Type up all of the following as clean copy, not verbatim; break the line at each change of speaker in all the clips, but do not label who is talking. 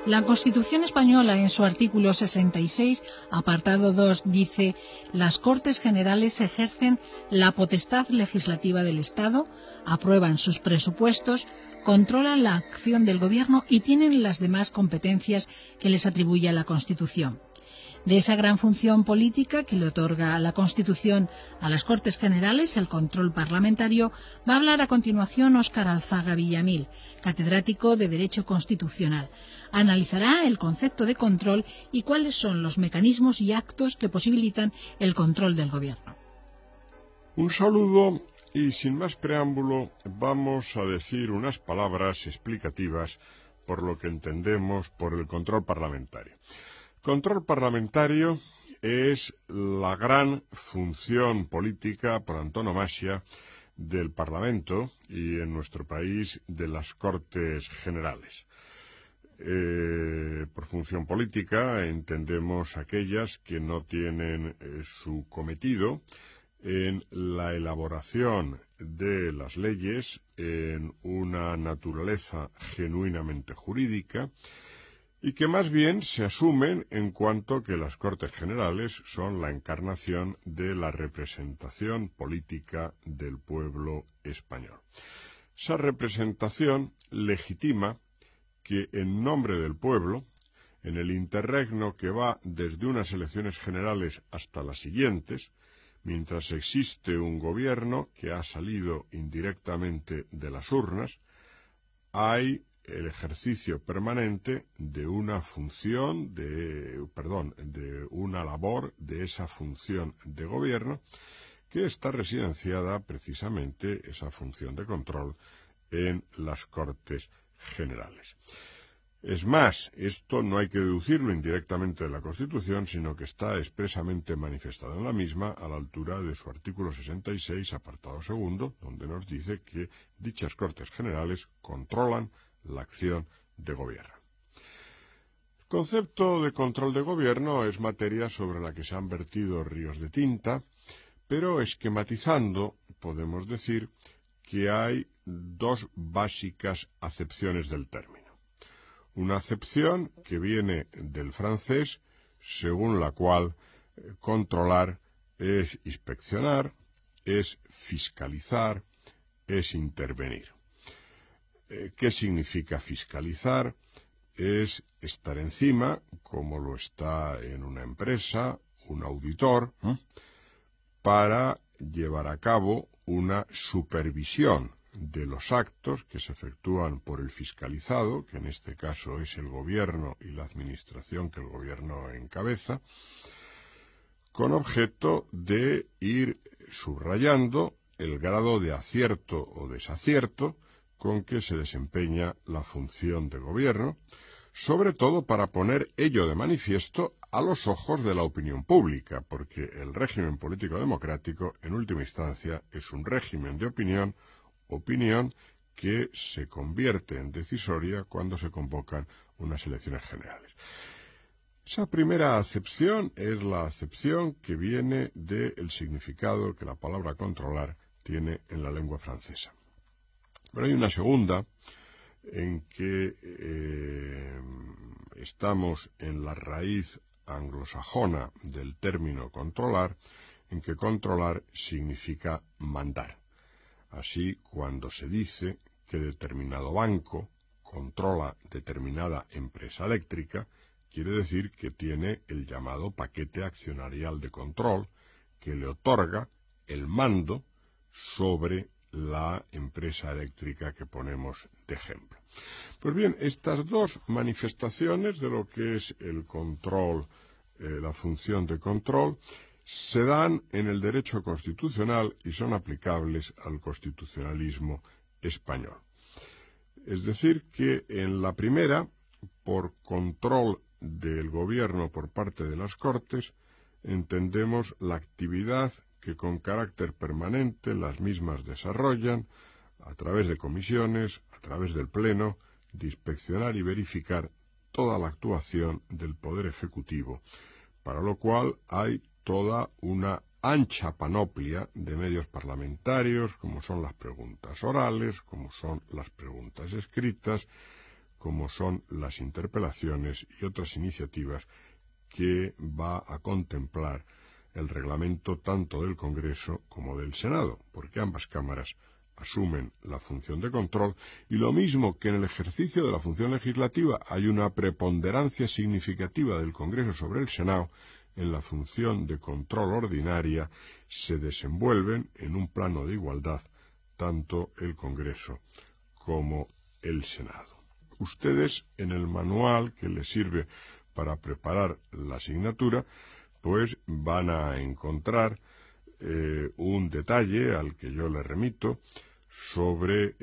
La Constitución española, en su artículo 66, apartado 2, dice: las Cortes Generales ejercen la potestad legislativa del Estado, aprueban sus presupuestos, controlan la acción del Gobierno y tienen las demás competencias que les atribuye la Constitución. De esa gran función política que le otorga la Constitución a las Cortes Generales, el control parlamentario, va a hablar a continuación Óscar Alzaga Villamil, catedrático de Derecho Constitucional. Analizará el concepto de control y cuáles son los mecanismos y actos que posibilitan el control del Gobierno.
Un saludo y, sin más preámbulo, vamos a decir unas palabras explicativas por lo que entendemos por el control parlamentario. Control parlamentario es la gran función política por antonomasia del Parlamento y, en nuestro país, de las Cortes Generales. Por función política entendemos aquellas que no tienen su cometido en la elaboración de las leyes en una naturaleza genuinamente jurídica, y que más bien se asumen en cuanto que las Cortes Generales son la encarnación de la representación política del pueblo español. Esa representación legitima que, en nombre del pueblo, en el interregno que va desde unas elecciones generales hasta las siguientes, mientras existe un gobierno que ha salido indirectamente de las urnas, hay el ejercicio permanente de una función, de una labor de esa función de gobierno que está residenciada precisamente, esa función de control, en las Cortes Generales. Es más, esto no hay que deducirlo indirectamente de la Constitución, sino que está expresamente manifestado en la misma a la altura de su artículo 66, apartado segundo, donde nos dice que dichas Cortes Generales controlan la acción de gobierno. El concepto de control de gobierno es materia sobre la que se han vertido ríos de tinta, pero esquematizando podemos decir que hay dos básicas acepciones del término. Una acepción que viene del francés, según la cual controlar es inspeccionar, es fiscalizar, es intervenir. ¿Qué significa fiscalizar? Es estar encima, como lo está en una empresa, un auditor, para llevar a cabo una supervisión de los actos que se efectúan por el fiscalizado, que en este caso es el gobierno y la administración que el gobierno encabeza, con objeto de ir subrayando el grado de acierto o desacierto con que se desempeña la función de gobierno, sobre todo para poner ello de manifiesto a los ojos de la opinión pública, porque el régimen político democrático, en última instancia, es un régimen de opinión que se convierte en decisoria cuando se convocan unas elecciones generales. Esa primera acepción es la acepción que viene del significado que la palabra controlar tiene en la lengua francesa. Pero hay una segunda en que estamos en la raíz anglosajona del término controlar, en que controlar significa mandar. Así, cuando se dice que determinado banco controla determinada empresa eléctrica, quiere decir que tiene el llamado paquete accionarial de control que le otorga el mando sobre la empresa eléctrica que ponemos de ejemplo. Pues bien, estas dos manifestaciones de lo que es el control, la función de control, se dan en el derecho constitucional y son aplicables al constitucionalismo español. Es decir, que en la primera, por control del gobierno por parte de las Cortes, entendemos la actividad que con carácter permanente las mismas desarrollan a través de comisiones, a través del Pleno, de inspeccionar y verificar toda la actuación del Poder Ejecutivo, para lo cual hay toda una ancha panoplia de medios parlamentarios, como son las preguntas orales, como son las preguntas escritas, como son las interpelaciones y otras iniciativas que va a contemplar el reglamento tanto del Congreso como del Senado, porque ambas cámaras asumen la función de control, y lo mismo que en el ejercicio de la función legislativa hay una preponderancia significativa del Congreso sobre el Senado, en la función de control ordinaria se desenvuelven en un plano de igualdad tanto el Congreso como el Senado. Ustedes, en el manual que les sirve para preparar la asignatura, pues van a encontrar un detalle al que yo les remito sobre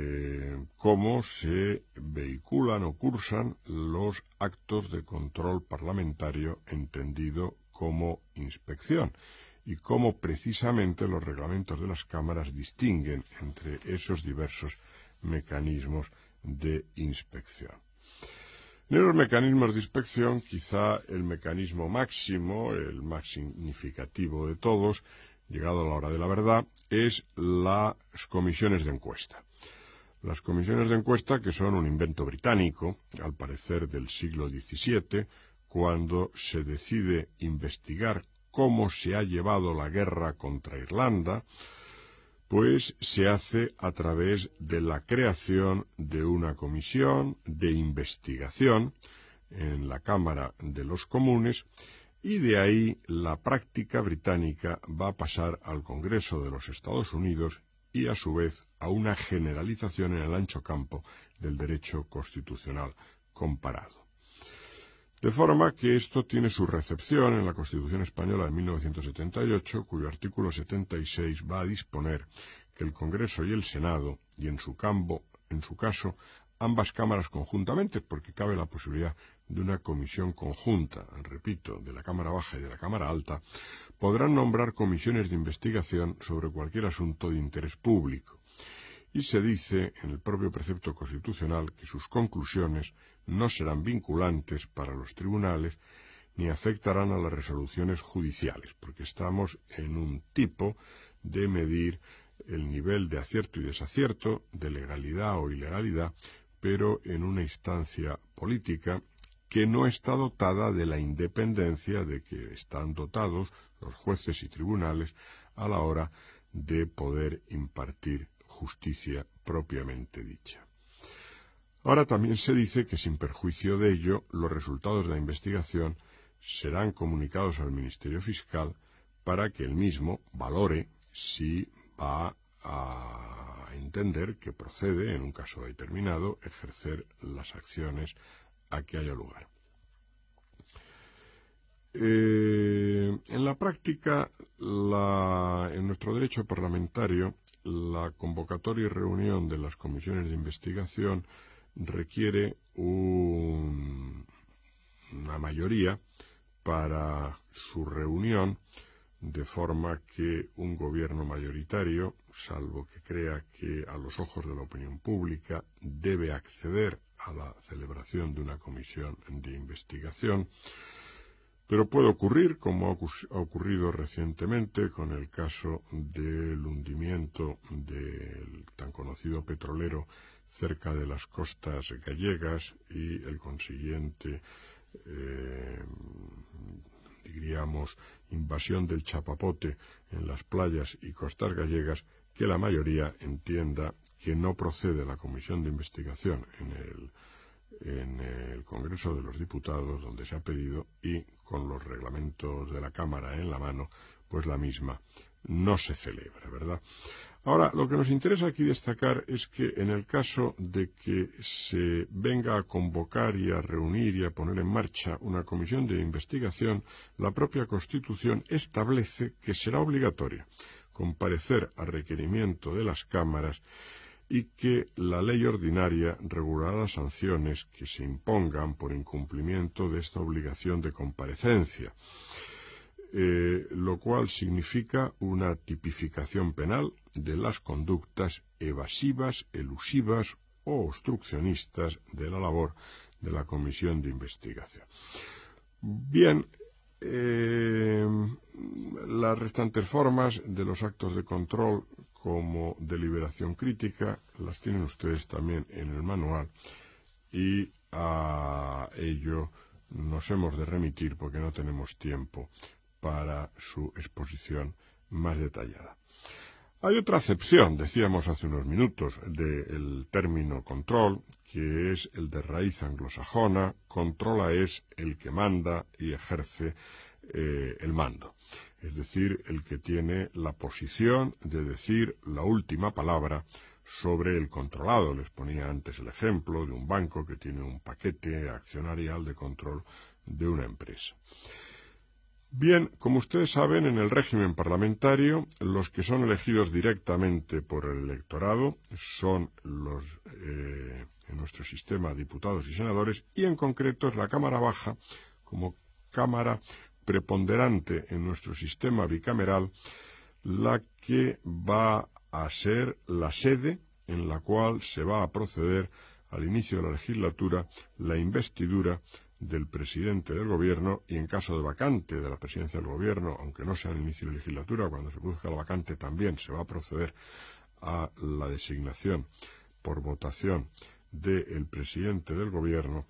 cómo se vehiculan o cursan los actos de control parlamentario entendido como inspección y cómo precisamente los reglamentos de las cámaras distinguen entre esos diversos mecanismos de inspección. En los mecanismos de inspección, quizá el mecanismo máximo, el más significativo de todos, llegado a la hora de la verdad, es las comisiones de encuesta. Las comisiones de encuesta, que son un invento británico, al parecer del siglo XVII, cuando se decide investigar cómo se ha llevado la guerra contra Irlanda, pues se hace a través de la creación de una comisión de investigación en la Cámara de los Comunes, y de ahí la práctica británica va a pasar al Congreso de los Estados Unidos y a su vez a una generalización en el ancho campo del derecho constitucional comparado. De forma que esto tiene su recepción en la Constitución Española de 1978, cuyo artículo 76 va a disponer que el Congreso y el Senado, y en su caso, ambas cámaras conjuntamente, porque cabe la posibilidad de una comisión conjunta, repito, de la Cámara Baja y de la Cámara Alta, podrán nombrar comisiones de investigación sobre cualquier asunto de interés público. Y se dice en el propio precepto constitucional que sus conclusiones no serán vinculantes para los tribunales ni afectarán a las resoluciones judiciales, porque estamos en un tipo de medir el nivel de acierto y desacierto, de legalidad o ilegalidad, pero en una instancia política que no está dotada de la independencia de que están dotados los jueces y tribunales a la hora de poder impartir justicia propiamente dicha. Ahora también se dice que sin perjuicio de ello, los resultados de la investigación serán comunicados al Ministerio Fiscal para que el mismo valore si va a entender que procede, en un caso determinado, ejercer las acciones a que haya lugar. En la práctica, en nuestro derecho parlamentario, la convocatoria y reunión de las comisiones de investigación requiere una mayoría para su reunión, de forma que un gobierno mayoritario, salvo que crea que a los ojos de la opinión pública debe acceder a la celebración de una comisión de investigación, pero puede ocurrir, como ha ocurrido recientemente con el caso del hundimiento del tan conocido petrolero cerca de las costas gallegas y el consiguiente, diríamos, invasión del chapapote en las playas y costas gallegas, que la mayoría entienda que no procede la comisión de investigación en el Congreso de los Diputados, donde se ha pedido, y con los reglamentos de la Cámara en la mano, pues la misma no se celebra, ¿verdad? Ahora, lo que nos interesa aquí destacar es que en el caso de que se venga a convocar y a reunir y a poner en marcha una comisión de investigación, la propia Constitución establece que será obligatoria comparecer a requerimiento de las cámaras y que la ley ordinaria regulará las sanciones que se impongan por incumplimiento de esta obligación de comparecencia, lo cual significa una tipificación penal de las conductas evasivas, elusivas o obstruccionistas de la labor de la comisión de investigación. Bien, las restantes formas de los actos de control como deliberación crítica las tienen ustedes también en el manual, y a ello nos hemos de remitir porque no tenemos tiempo para su exposición más detallada. Hay otra acepción, decíamos hace unos minutos, del término control, que es el de raíz anglosajona. Controla es el que manda y ejerce el mando, es decir, el que tiene la posición de decir la última palabra sobre el controlado. Les ponía antes el ejemplo de un banco que tiene un paquete accionarial de control de una empresa. Bien, como ustedes saben, en el régimen parlamentario, los que son elegidos directamente por el electorado son en nuestro sistema, diputados y senadores, y en concreto es la Cámara Baja, como cámara preponderante en nuestro sistema bicameral, la que va a ser la sede en la cual se va a proceder al inicio de la legislatura la investidura del presidente del gobierno, y en caso de vacante de la presidencia del gobierno, aunque no sea en el inicio de la legislatura, cuando se produzca la vacante también se va a proceder a la designación por votación del presidente del gobierno,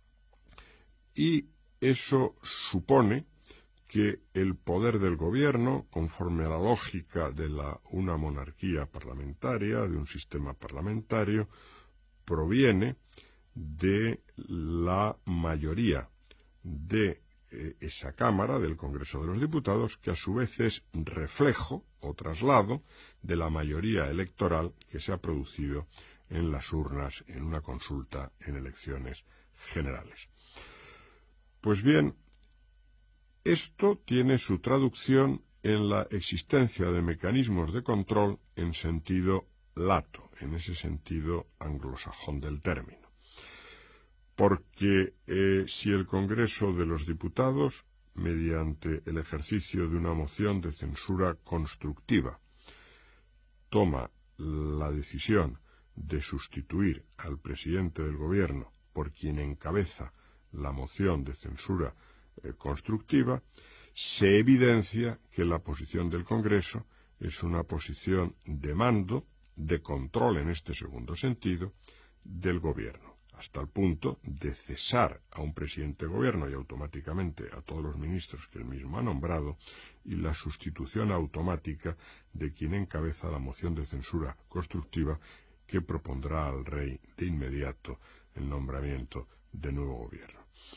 y eso supone que el poder del gobierno, conforme a la lógica de una monarquía parlamentaria, de un sistema parlamentario, proviene de la mayoría de esa Cámara, del Congreso de los Diputados, que a su vez es reflejo o traslado de la mayoría electoral que se ha producido en las urnas en una consulta en elecciones generales. Pues bien, esto tiene su traducción en la existencia de mecanismos de control en sentido lato, en ese sentido anglosajón del término. Porque si el Congreso de los Diputados, mediante el ejercicio de una moción de censura constructiva, toma la decisión de sustituir al presidente del Gobierno por quien encabeza la moción de censura constructiva, se evidencia que la posición del Congreso es una posición de mando, de control en este segundo sentido, del Gobierno, hasta el punto de cesar a un presidente de Gobierno y automáticamente a todos los ministros que él mismo ha nombrado, y la sustitución automática de quien encabeza la moción de censura constructiva que propondrá al rey de inmediato el nombramiento de nuevo Gobierno.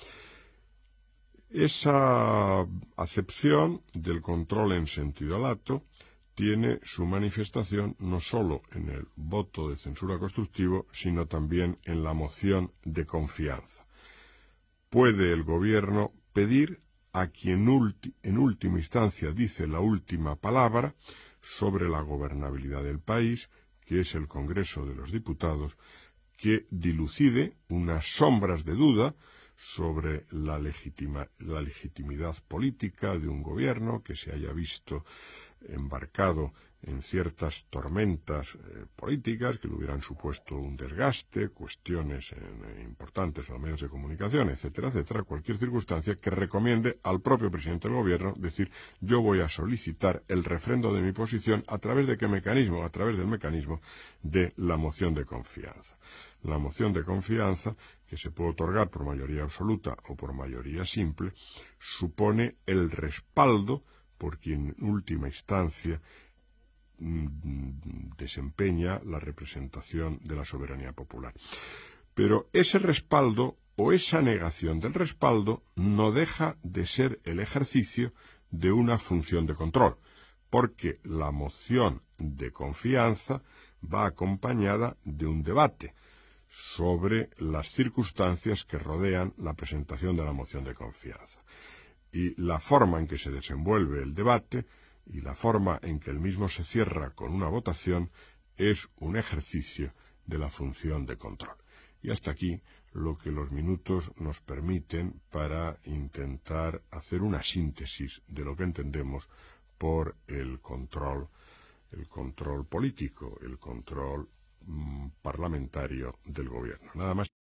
Esa acepción del control en sentido lato tiene su manifestación no sólo en el voto de censura constructivo, sino también en la moción de confianza. Puede el Gobierno pedir a quien en última instancia dice la última palabra sobre la gobernabilidad del país, que es el Congreso de los Diputados, que dilucide unas sombras de duda sobre la legitimidad política de un gobierno que se haya visto embarcado en ciertas tormentas políticas que le hubieran supuesto un desgaste, cuestiones importantes a los medios de comunicación, etcétera, etcétera, cualquier circunstancia que recomiende al propio presidente del gobierno decir: yo voy a solicitar el refrendo de mi posición ¿a través de qué mecanismo? A través del mecanismo de la moción de confianza. La moción de confianza, que se puede otorgar por mayoría absoluta o por mayoría simple, supone el respaldo por quien en última instancia desempeña la representación de la soberanía popular. Pero ese respaldo o esa negación del respaldo no deja de ser el ejercicio de una función de control, porque la moción de confianza va acompañada de un debate sobre las circunstancias que rodean la presentación de la moción de confianza. Y la forma en que se desenvuelve el debate y la forma en que el mismo se cierra con una votación es un ejercicio de la función de control. Y hasta aquí lo que los minutos nos permiten para intentar hacer una síntesis de lo que entendemos por el control político, el control parlamentario del gobierno. Nada más.